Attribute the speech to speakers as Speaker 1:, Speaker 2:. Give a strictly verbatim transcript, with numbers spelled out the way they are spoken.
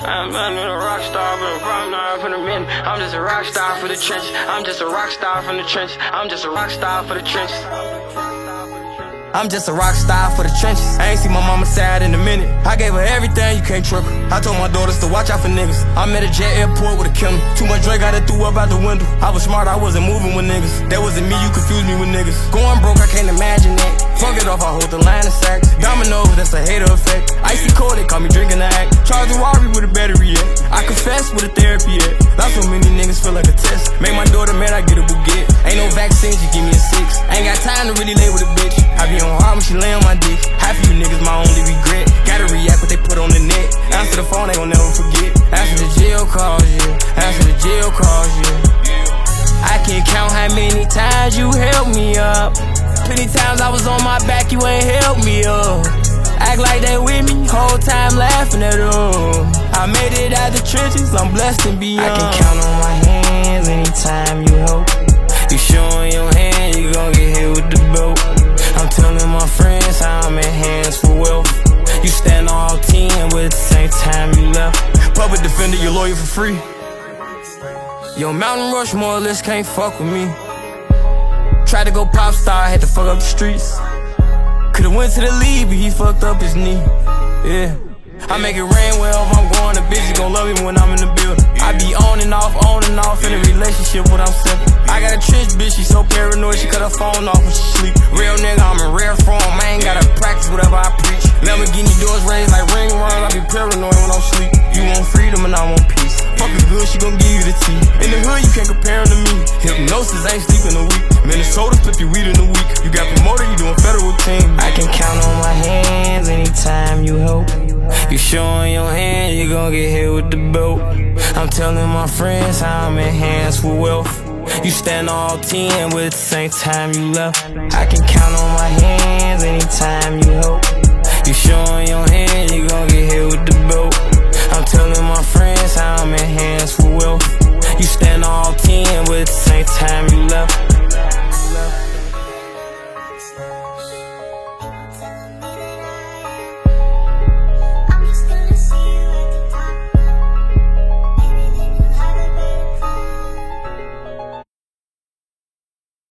Speaker 1: I'm a rock star, but I'm not for the minute. I'm just a rock star for the trench. I'm just a rock star from the trench. I'm just a rock star for the trench. I'm just a rock star for the trenches. I ain't seen my mama sad in a minute. I gave her everything, you can't trip her. I told my daughters to watch out for niggas. I'm at a jet airport with a killer. Too much Drake, got it threw up out the window. I was smart, I wasn't moving with niggas. That wasn't me, you confused me with niggas. Going broke, I can't imagine that. Fuck it off, I hold the line of sacks. Dominoes, that's a hater effect. Icy cold, they call me drinking the act. Charge a Rari with a battery at. I confess with a therapy at. Lost so many niggas feel like a test. Make my daughter mad, I get a bouquet. Ain't no vaccines, you give me a six. Ain't got time to really lay with a bitch. I be on hard when she lay on my dick. Half of you niggas my only regret. Gotta react what they put on the net. Answer the phone, they gon' never forget. Answer the jail calls, yeah. Answer the jail calls, yeah. I can't count how many times you helped me up. Many times I was on my back, you ain't helped me up. Act like they with me, whole time laughing at them. I made it out the trenches, I'm blessed and beyond. I can count on my hands anytime you help. You showing your hand, you gon' get hit with the belt. I'm telling my friends how I'm in hands for wealth. You stand all ten, but at the same time you left. Public defender, your lawyer for free. Yo, Mountain Rushmore list can't fuck with me. Tried to go pop star, had to fuck up the streets. Could've went to the league, but he fucked up his knee. Yeah, I make it rain well if I'm going to bitch, you gon' love me when I'm in the building. I be on and off, on and off in a relationship when I'm simple. I got a trench bitch, she so paranoid, she cut her phone off when she sleep. Real nigga, I'm in rare form, I ain't gotta practice whatever I preach. Lamborghini doors raised like ring runs, I be paranoid when I'm sleep. You want freedom and I want peace. Fuck is good, she gon' give you the tea. In the hood, you can't compare him to me. Hypnosis ain't sleeping a week. Minnesota flip you weed in a week. You got promoted, you doing federal team. I can count on my hands anytime you help. You showing your hand, you gon' get hit with the belt. I'm telling my friends how I'm in hands for wealth. You stand all ten, but at the same time you left. I can count on my hands anytime you help. You showing your hand, you gon' get hit with the belt. I'm telling my friends